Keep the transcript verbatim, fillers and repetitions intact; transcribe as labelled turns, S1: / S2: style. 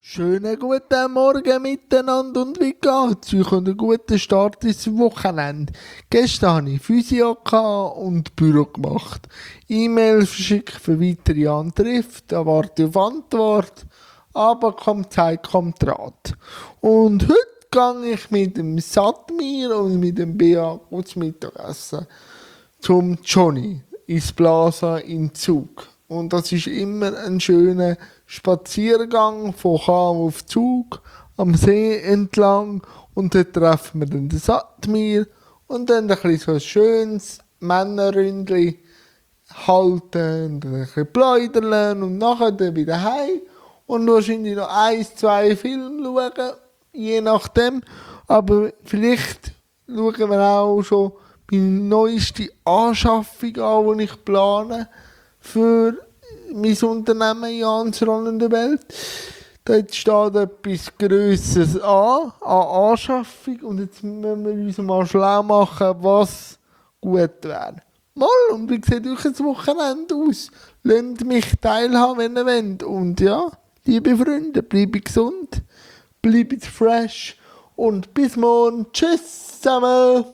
S1: Schönen guten Morgen miteinander und wie geht's euch? Und einen guten Start ins Wochenende. Gestern hatte ich Physio und Büro gemacht. E-Mail verschickt für weitere Angriffe, da warte ich auf Antwort. Aber kommt Zeit, kommt Rat. Und heute gehe ich mit dem Satmir und mit dem Bea kurz Mittagessen zum Johnny ins Plaza in Zug. Und das ist immer ein schöner Spaziergang von Cham auf Zug am See entlang. Und dort treffen wir dann den Satmir und dann ein bisschen so ein schönes Männerründli halten und dann ein bisschen plaudern und nachher dann wieder heim und wahrscheinlich noch ein, zwei Filme schauen, je nachdem. Aber vielleicht schauen wir auch schon meine neueste Anschaffung an, die ich plane für mein Unternehmen Jans rollende Welt. Dort steht etwas Grösseres an, an Anschaffung. Und jetzt müssen wir uns mal schlau machen, was gut wäre. Mal, und wie sieht euch das Wochenende aus? Lasst mich teilhaben, wenn ihr wollt. Und ja, liebe Freunde, bleibt gesund, bleibt fresh und bis morgen. Tschüss zusammen.